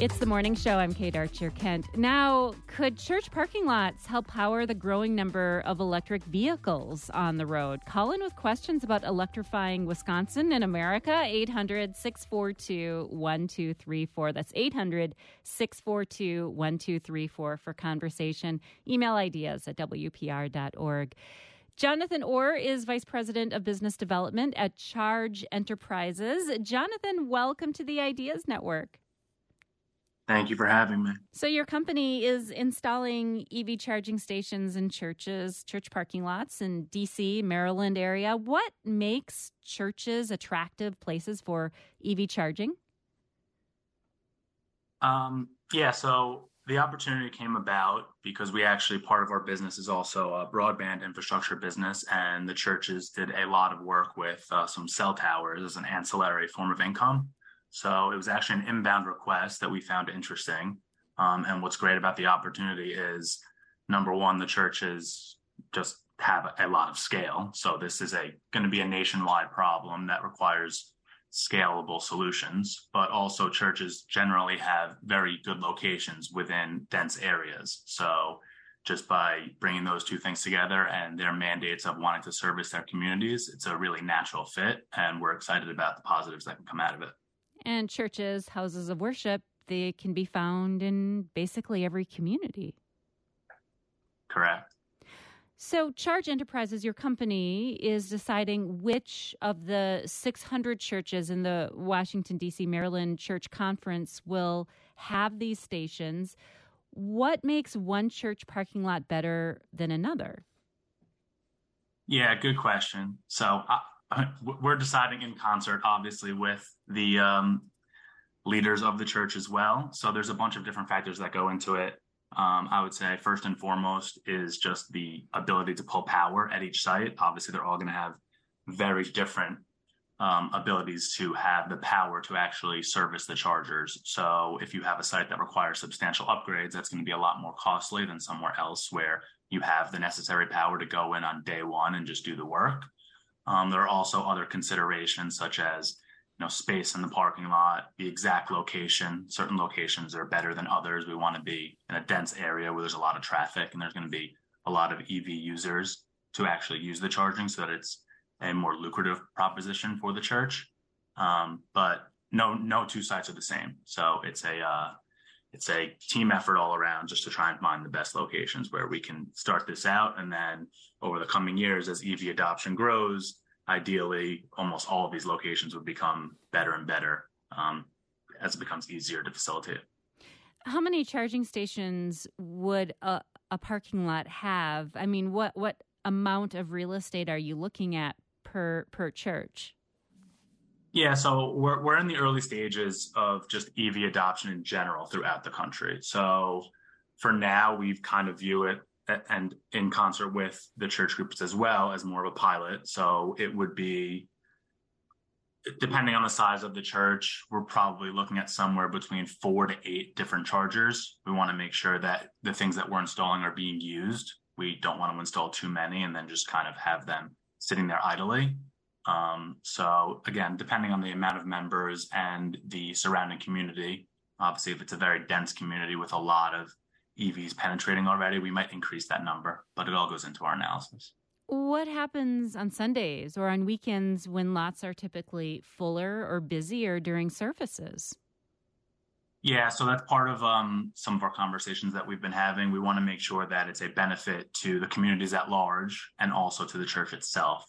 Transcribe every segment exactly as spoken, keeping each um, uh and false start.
It's the morning show. I'm Kate Archer-Kent. Now, could church parking lots help power the growing number of electric vehicles on the road? Call in with questions about electrifying Wisconsin and America. eight hundred, six four two, one two three four. That's eight hundred, six four two, one two three four for conversation. Email ideas at w p r dot org. Jonathan Orr is Vice President of Business Development at Charge Enterprises. Jonathan, welcome to the Ideas Network. Thank you for having me. So your company is installing E V charging stations in churches, church parking lots in D C, Maryland area. What makes churches attractive places for E V charging? Um, yeah, so the opportunity came about because we actually, part of our business is also a broadband infrastructure business, and the churches did a lot of work with uh, some cell towers as an ancillary form of income. So it was actually an inbound request that we found interesting. Um, and what's great about the opportunity is, number one, the churches just have a lot of scale. So this is a going to be a nationwide problem that requires scalable solutions, but also churches generally have very good locations within dense areas. So just by bringing those two things together and their mandates of wanting to service their communities, it's a really natural fit, and we're excited about the positives that can come out of it. And churches, houses of worship, they can be found in basically every community. Correct. So Charge Enterprises, your company, is deciding which of the six hundred churches in the Washington, D C, Maryland Church Conference will have these stations. What makes one church parking lot better than another? Yeah, good question. So uh, we're deciding in concert, obviously, with the um, leaders of the church as well. So there's a bunch of different factors that go into it. Um, I would say first and foremost is just the ability to pull power at each site. Obviously, they're all going to have very different um, abilities to have the power to actually service the chargers. So if you have a site that requires substantial upgrades, that's going to be a lot more costly than somewhere else where you have the necessary power to go in on day one and just do the work. Um, there are also other considerations such as, you know, space in the parking lot, the exact location. Certain locations are better than others. We want to be in a dense area where there's a lot of traffic and there's going to be a lot of E V users to actually use the charging so that it's a more lucrative proposition for the church. Um, but no, no two sites are the same. So it's a, uh, it's a team effort all around just to try and find the best locations where we can start this out. And then over the coming years, as E V adoption grows, ideally, almost all of these locations would become better and better um, as it becomes easier to facilitate. How many charging stations would a, a parking lot have? I mean, what, what amount of real estate are you looking at per per church? Yeah, so we're we're in the early stages of just E V adoption in general throughout the country. So for now, we've kind of view it and in concert with the church groups as well as more of a pilot. So it would be, depending on the size of the church, we're probably looking at somewhere between four to eight different chargers. We want to make sure that the things that we're installing are being used. We don't want to install too many and then just kind of have them sitting there idly. Um, so again, depending on the amount of members and the surrounding community, obviously if it's a very dense community with a lot of E Vs penetrating already, we might increase that number, but it all goes into our analysis. What happens on Sundays or on weekends when lots are typically fuller or busier during services? Yeah, so that's part of um, some of our conversations that we've been having. We want to make sure that it's a benefit to the communities at large and also to the church itself.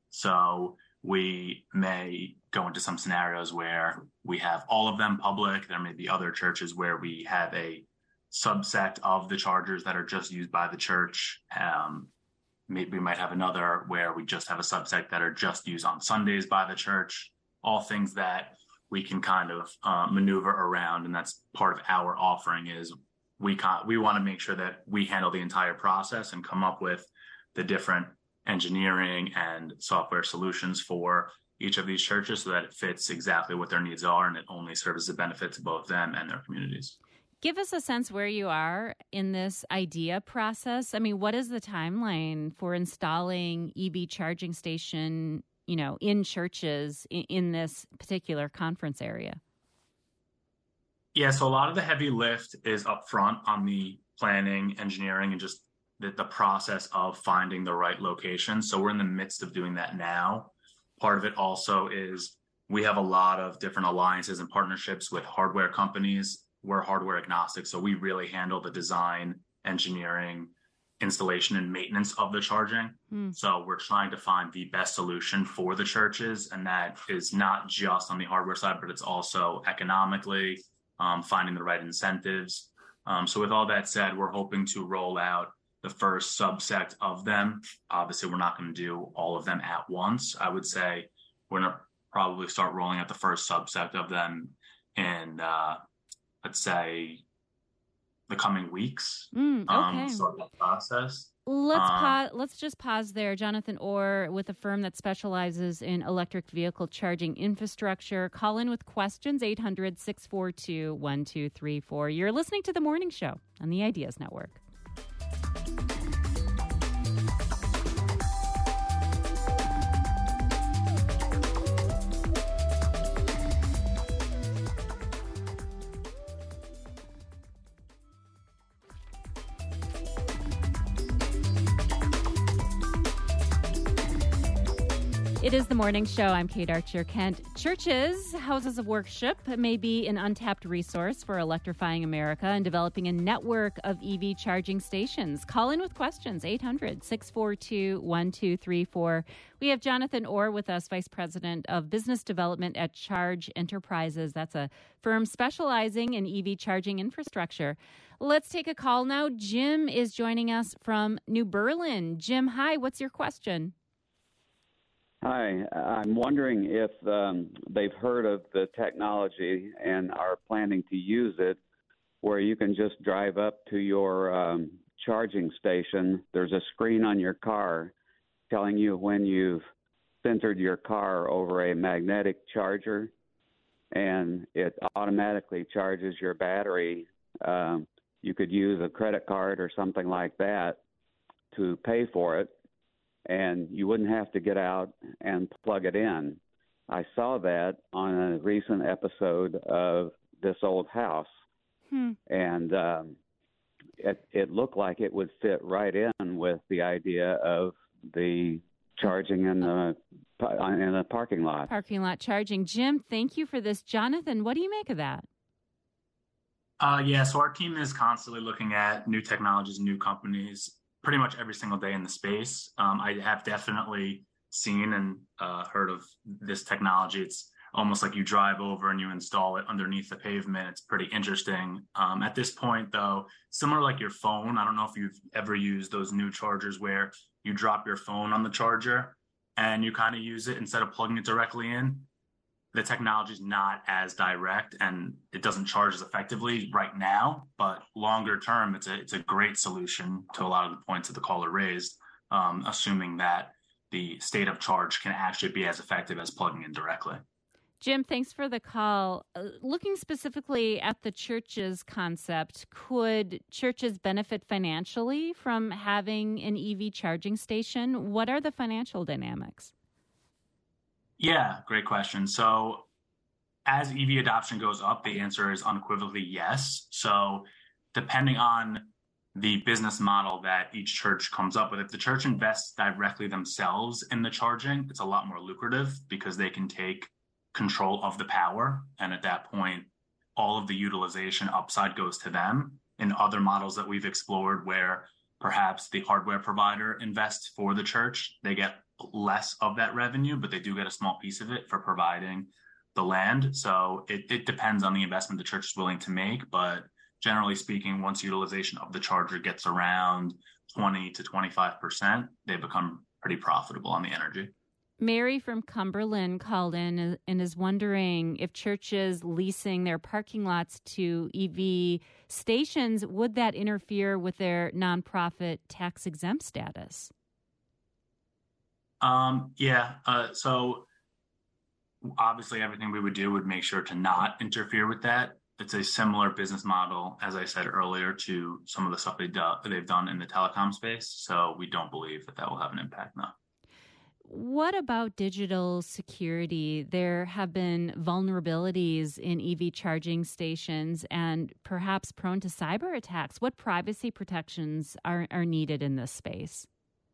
So we may go into some scenarios where we have all of them public. There may be other churches where we have a subset of the chargers that are just used by the church. Um, maybe we might have another where we just have a subset that are just used on Sundays by the church. All things that we can kind of uh, maneuver around, and that's part of our offering is we can, we want to make sure that we handle the entire process and come up with the different engineering and software solutions for each of these churches so that it fits exactly what their needs are and it only serves as a benefit to both them and their communities. Give us a sense where you are in this idea process. I mean, what is the timeline for installing E V charging station, you know, in churches in, in this particular conference area? Yeah, so a lot of the heavy lift is up front on the planning, engineering, and just the, the process of finding the right location. So we're in the midst of doing that now. Part of it also is we have a lot of different alliances and partnerships with hardware companies. We're hardware agnostic, so we really handle the design, engineering, installation, and maintenance of the charging. Mm. So we're trying to find the best solution for the churches, and that is not just on the hardware side, but it's also economically, um, finding the right incentives. Um, so with all that said, we're hoping to roll out the first subset of them. Obviously, we're not going to do all of them at once. I would say we're going to probably start rolling out the first subset of them in, uh, let's say, the coming weeks. Mm, okay. Um, start that process. Let's um, pause. Let's just pause there. Jonathan Orr with a firm that specializes in electric vehicle charging infrastructure. Call in with questions, eight hundred, six four two, one two three four. You're listening to The Morning Show on the Ideas Network. It is The Morning Show. I'm Kate Archer Kent. Churches, houses of worship, may be an untapped resource for electrifying America and developing a network of E V charging stations. Call in with questions, eight hundred, six four two, one two three four. We have Jonathan Orr with us, Vice President of Business Development at Charge Enterprises. That's a firm specializing in E V charging infrastructure. Let's take a call now. Jim is joining us from New Berlin. Jim, hi. What's your question? Hi, I'm wondering if um, they've heard of the technology and are planning to use it where you can just drive up to your um, charging station. There's a screen on your car telling you when you've centered your car over a magnetic charger, and it automatically charges your battery. Um, you could use a credit card or something like that to pay for it, and you wouldn't have to get out and plug it in. I saw that on a recent episode of This Old House, hmm. and um, it, it looked like it would fit right in with the idea of the charging in the in the parking lot. Parking lot charging. Jim, thank you for this. Jonathan, what do you make of that? Uh, yeah, so our team is constantly looking at new technologies, new companies, pretty much every single day in the space. Um, I have definitely seen and uh, heard of this technology. It's almost like you drive over and you install it underneath the pavement. It's pretty interesting. Um, at this point, though, similar like your phone, I don't know if you've ever used those new chargers where you drop your phone on the charger and you kind of use it instead of plugging it directly in. The technology is not as direct and it doesn't charge as effectively right now, but longer term, it's a it's a great solution to a lot of the points that the caller raised, um, assuming that the state of charge can actually be as effective as plugging in directly. Jim, thanks for the call. Uh, looking specifically at the church's concept, could churches benefit financially from having an E V charging station? What are the financial dynamics? Yeah, great question. So as E V adoption goes up, the answer is unequivocally yes. So depending on the business model that each church comes up with, if the church invests directly themselves in the charging, it's a lot more lucrative because they can take control of the power. And at that point, all of the utilization upside goes to them. In other models that we've explored where perhaps the hardware provider invests for the church, they get less of that revenue, but they do get a small piece of it for providing the land. So it, it depends on the investment the church is willing to make. But generally speaking, once utilization of the charger gets around twenty to twenty-five percent, they become pretty profitable on the energy. Mary from Cumberland called in and is wondering if churches leasing their parking lots to E V stations, would that interfere with their nonprofit tax exempt status? Um, yeah. Uh, so obviously everything we would do would make sure to not interfere with that. It's a similar business model, as I said earlier, to some of the stuff they do, they've done in the telecom space. So we don't believe that that will have an impact, no. what about digital security? There have been vulnerabilities in E V charging stations and perhaps prone to cyber attacks. What privacy protections are, are needed in this space?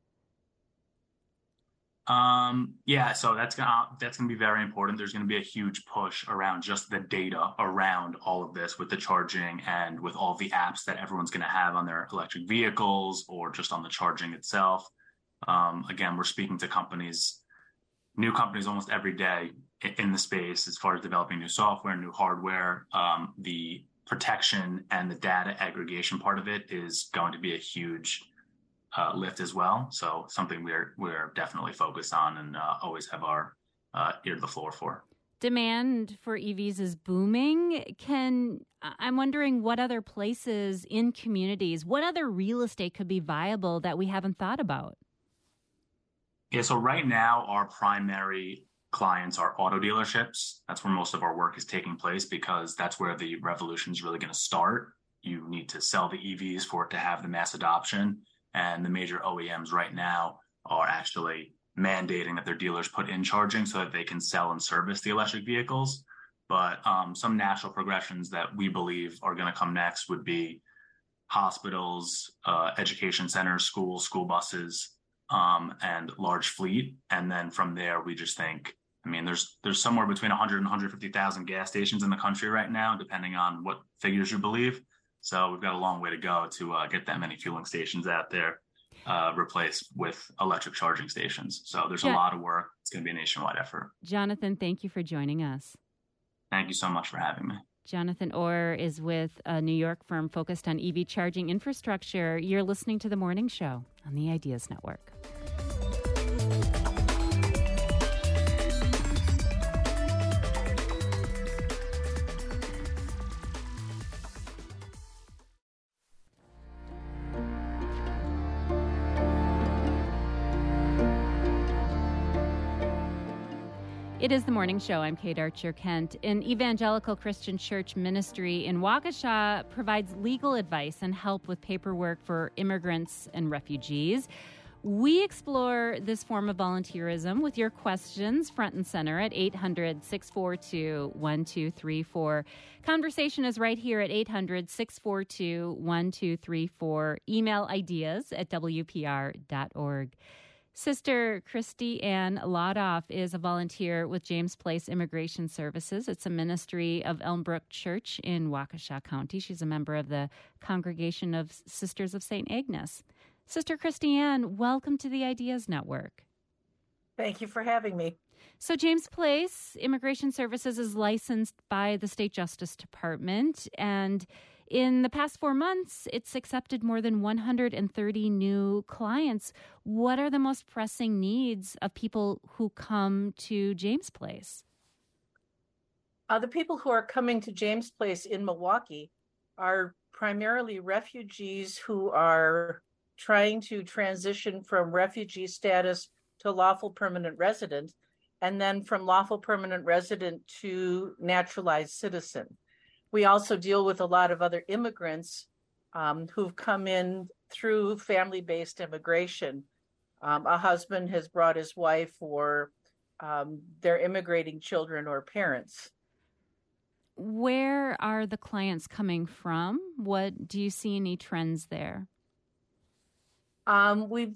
Um, yeah, so that's gonna that's gonna be very important. There's gonna be a huge push around just the data around all of this with the charging and with all the apps that everyone's gonna have on their electric vehicles or just on the charging itself. Um, again, we're speaking to companies, new companies almost every day in the space as far as developing new software, new hardware. Um, the protection and the data aggregation part of it is going to be a huge Uh, lift as well. So something we're we're definitely focused on and uh, always have our uh, ear to the floor for. Demand for E Vs is booming. Can I'm wondering what other places in communities, what other real estate could be viable that we haven't thought about? Yeah, so right now our primary clients are auto dealerships. That's where most of our work is taking place because that's where the revolution is really going to start. You need to sell the E Vs for it to have the mass adoption. And the major O E Ms right now are actually mandating that their dealers put in charging so that they can sell and service the electric vehicles. But um, some natural progressions that we believe are going to come next would be hospitals, uh, education centers, schools, school buses, um, and large fleet. And then from there, we just think, I mean, there's there's somewhere between one hundred and one hundred fifty thousand gas stations in the country right now, depending on what figures you believe. So we've got a long way to go to uh, get that many fueling stations out there uh, replaced with electric charging stations. So there's a lot of work. It's going to be a nationwide effort. Jonathan, thank you for joining us. Thank you so much for having me. Jonathan Orr is with a New York firm focused on E V charging infrastructure. You're listening to The Morning Show on the Ideas Network. It is The Morning Show. I'm Kate Archer-Kent. An evangelical Christian church ministry in Waukesha provides legal advice and help with paperwork for immigrants and refugees. We explore this form of volunteerism with your questions front and center at eight hundred, six four two, one two three four. Conversation is right here at eight hundred, six four two, one two three four. Email ideas at w p r dot org. Sister Christy Ann Laudoff is a volunteer with James Place Immigration Services. It's a ministry of Elmbrook Church in Waukesha County. She's a member of the Congregation of Sisters of Saint Agnes. Sister Christy Ann, welcome to the Ideas Network. Thank you for having me. So James Place Immigration Services is licensed by the State Justice Department, and in the past four months, it's accepted more than one hundred thirty new clients. What are the most pressing needs of people who come to James Place? Uh, the people who are coming to James Place in Milwaukee are primarily refugees who are trying to transition from refugee status to lawful permanent resident, and then from lawful permanent resident to naturalized citizen. We also deal with a lot of other immigrants um, who've come in through family-based immigration. Um, a husband has brought his wife, or um, their immigrating children or parents. Where are the clients coming from? What do you see any trends there? Um, we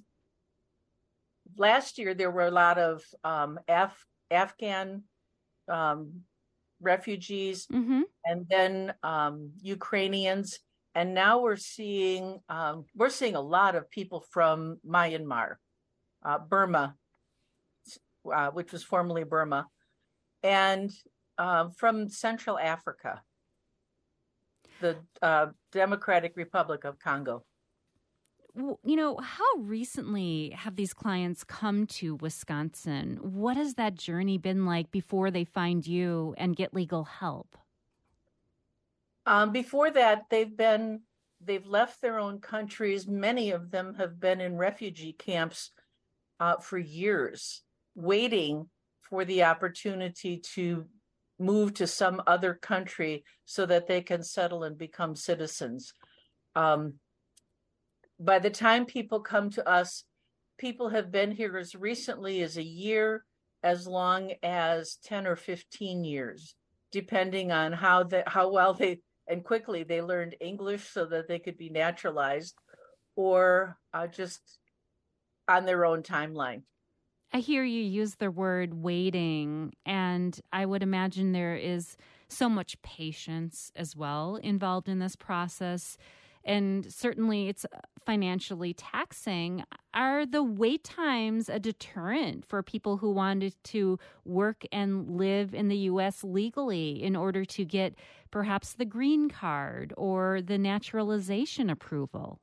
last year there were a lot of um, Af- Afghan um, refugees, mm-hmm. and then um, Ukrainians, and now we're seeing um, we're seeing a lot of people from Myanmar, uh, Burma, uh, which was formerly Burma, and uh, from Central Africa, the uh, Democratic Republic of Congo. You know, how recently have these clients come to Wisconsin? What has that journey been like before they find you and get legal help? Um, before that, they've been, they've left their own countries. Many of them have been in refugee camps uh, for years, waiting for the opportunity to move to some other country so that they can settle and become citizens. Um, By the time people come to us, people have been here as recently as a year, as long as ten or fifteen years, depending on how they, how well they and quickly they learned English so that they could be naturalized, or uh, just on their own timeline. I hear you use the word waiting, and I would imagine there is so much patience as well involved in this process. And certainly it's financially taxing. Are the wait times a deterrent for people who wanted to work and live in the U S legally in order to get perhaps the green card or the naturalization approval?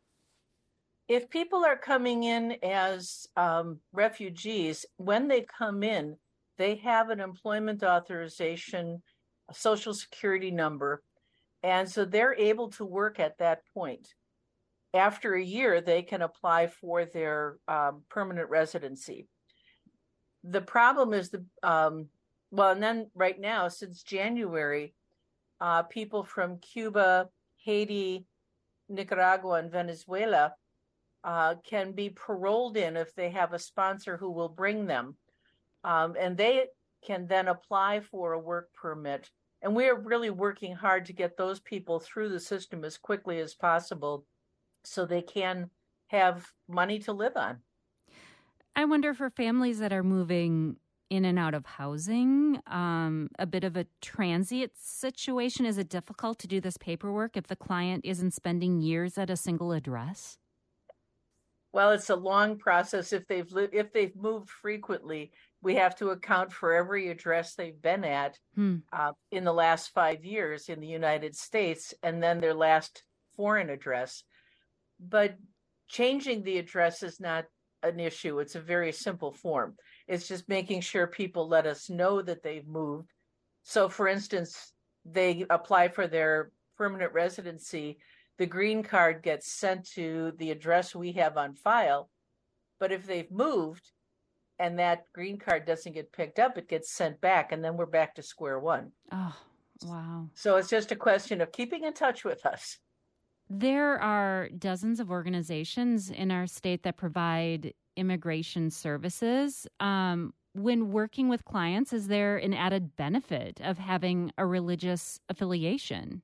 If people are coming in as um, refugees, when they come in, they have an employment authorization, a social security number, and so they're able to work at that point. After a year, they can apply for their um, permanent residency. The problem is the, um, well, and then right now, since January, uh, people from Cuba, Haiti, Nicaragua, and Venezuela uh, can be paroled in if they have a sponsor who will bring them. Um, and they can then apply for a work permit. And we are really working hard to get those people through the system as quickly as possible so they can have money to live on. I wonder for families that are moving in and out of housing, um, a bit of a transient situation, is it difficult to do this paperwork if the client isn't spending years at a single address? Well, it's a long process. If they've li- if they've moved frequently, we have to account for every address they've been at hmm. uh, in the last five years in the United States, and then their last foreign address. But changing the address is not an issue. It's a very simple form. It's just making sure people let us know that they've moved. So, for instance, they apply for their permanent residency. The green card gets sent to the address we have on file. But if they've moved, and that green card doesn't get picked up, it gets sent back, and then we're back to square one. Oh, wow. So it's just a question of keeping in touch with us. There are dozens of organizations in our state that provide immigration services. Um, when working with clients, is there an added benefit of having a religious affiliation?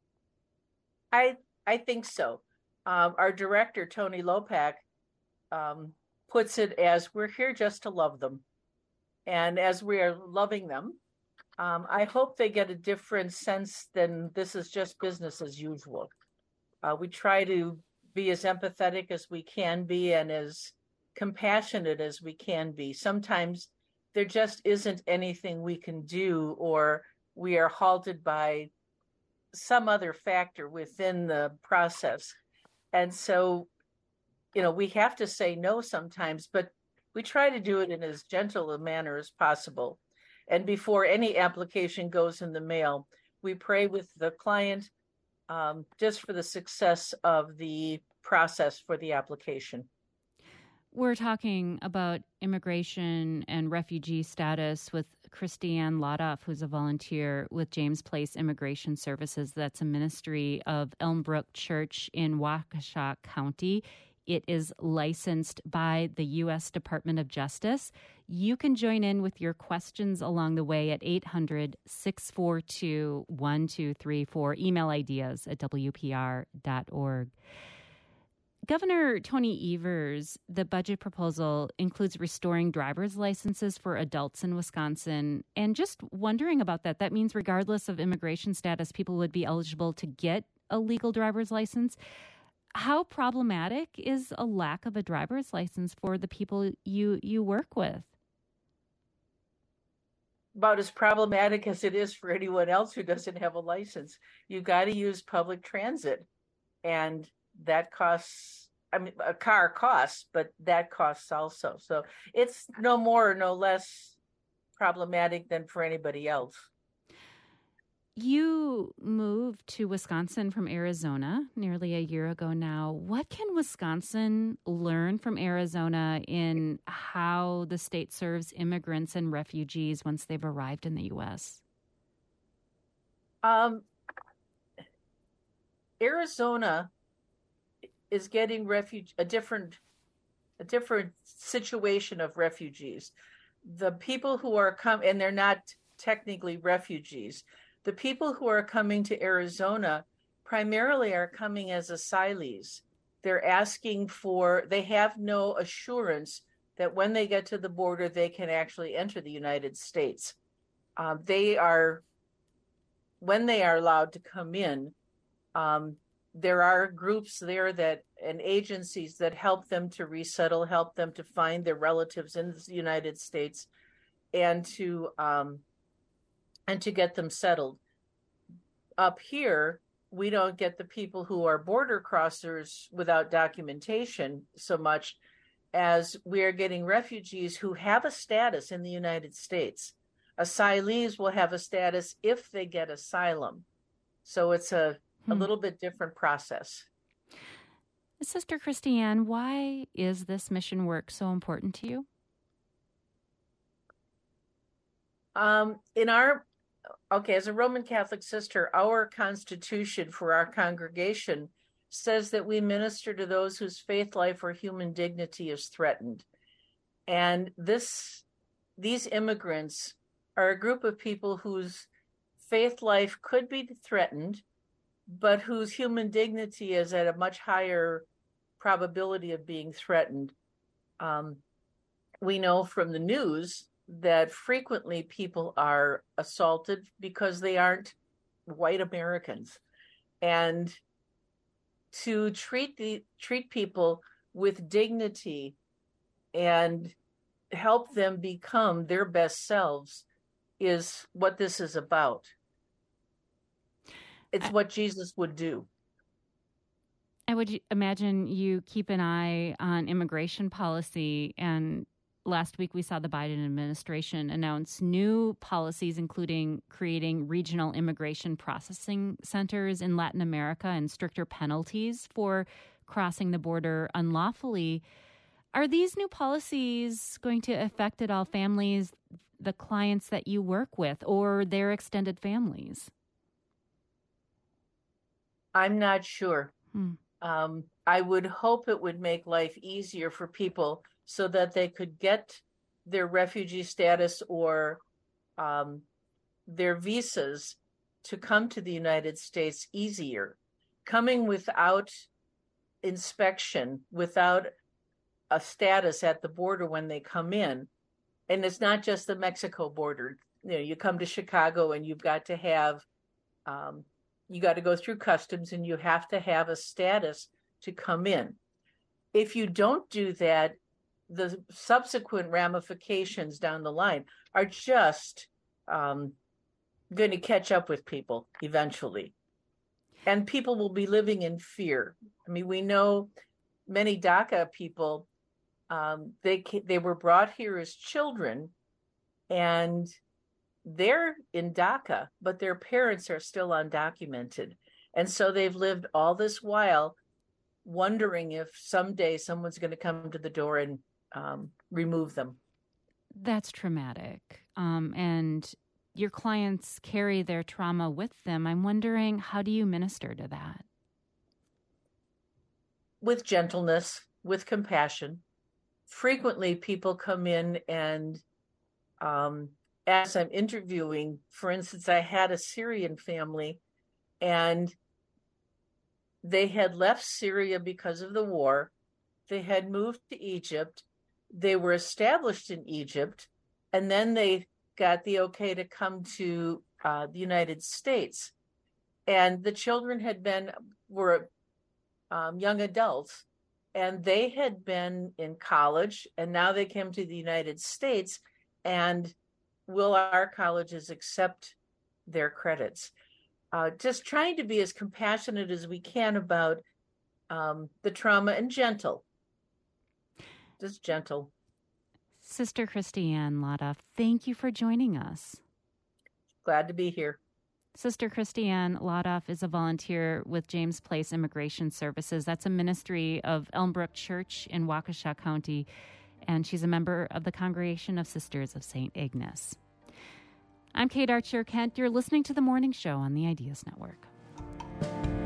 I I think so. Um, our director, Tony Lopak, um, puts it as we're here just to love them. And as we are loving them, um, I hope they get a different sense than this is just business as usual. Uh, we try to be as empathetic as we can be and as compassionate as we can be. Sometimes there just isn't anything we can do, or we are halted by some other factor within the process. And so you know, we have to say no sometimes, but we try to do it in as gentle a manner as possible. And before any application goes in the mail, we pray with the client um, just for the success of the process for the application. We're talking about immigration and refugee status with Christiane Ladoff, who's a volunteer with James Place Immigration Services. That's a ministry of Elmbrook Church in Waukesha County. It is licensed by the U S Department of Justice. You can join in with your questions along the way at eight hundred, six four two, one two three four. Email ideas at w p r dot org. Governor Tony Evers, the budget proposal includes restoring driver's licenses for adults in Wisconsin. And just wondering about that, that means regardless of immigration status, people would be eligible to get a legal driver's license. How problematic is a lack of a driver's license for the people you, you work with? About as problematic as it is for anyone else who doesn't have a license. You've got to use public transit, and that costs, I mean, a car costs, but that costs also. So it's no more or no less problematic than for anybody else. You moved to Wisconsin from Arizona nearly a year ago now. What can Wisconsin learn from Arizona in how the state serves immigrants and refugees once they've arrived in the U S? Um, Arizona is getting refuge a different a different situation of refugees. The people who are coming, and they're not technically refugees, the people who are coming to Arizona primarily are coming as asylees. They're asking for, they have no assurance that when they get to the border, they can actually enter the United States. Um, they are, when they are allowed to come in, um, there are groups there that and agencies that help them to resettle, help them to find their relatives in the United States, and to um, and to get them settled. Up here, we don't get the people who are border crossers without documentation so much as we are getting refugees who have a status in the United States. Asylees will have a status if they get asylum. So it's a, hmm. a little bit different process. Sister Christiane, why is this mission work so important to you? Um, in our, okay, as a Roman Catholic sister, our constitution for our congregation says that we minister to those whose faith, life, or human dignity is threatened. And this, these immigrants are a group of people whose faith life could be threatened, but whose human dignity is at a much higher probability of being threatened. Um, we know from the news that frequently people are assaulted because they aren't white Americans. And to treat the treat people with dignity and help them become their best selves is what this is about. It's I, what Jesus would do. I would imagine you keep an eye on immigration policy, and last week we saw the Biden administration announce new policies, including creating regional immigration processing centers in Latin America and stricter penalties for crossing the border unlawfully. Are these new policies going to affect at all families, the clients that you work with, or their extended families? I'm not sure. Hmm. Um, I would hope it would make life easier for people so that they could get their refugee status or um, their visas to come to the United States easier. Coming without inspection, without a status at the border when they come in, and it's not just the Mexico border. You know, you come to Chicago and you've got to have, um, you got to go through customs and you have to have a status to come in. If you don't do that, the subsequent ramifications down the line are just um, going to catch up with people eventually. And people will be living in fear. I mean, we know many DACA people, um, they they were brought here as children, and they're in DACA, but their parents are still undocumented. And so they've lived all this while wondering if someday someone's going to come to the door and um, remove them. That's traumatic. Um, and your clients carry their trauma with them. I'm wondering, how do you minister to that? With gentleness, with compassion. Frequently, people come in and um, as I'm interviewing, for instance, I had a Syrian family and they had left Syria because of the war. They had moved to Egypt. They were established in Egypt, and then they got the okay to come to uh, the United States. And the children had been, were um, young adults, and they had been in college, and now they came to the United States, and will our colleges accept their credits? Uh, just trying to be as compassionate as we can about um, the trauma and gentle. Just gentle. Sister Christiane Ladoff, thank you for joining us. Glad to be here. Sister Christiane Ladoff is a volunteer with James Place Immigration Services. That's a ministry of Elmbrook Church in Waukesha County, and she's a member of the Congregation of Sisters of Saint Ignace. I'm Kate Archer Kent. You're listening to The Morning Show on the Ideas Network.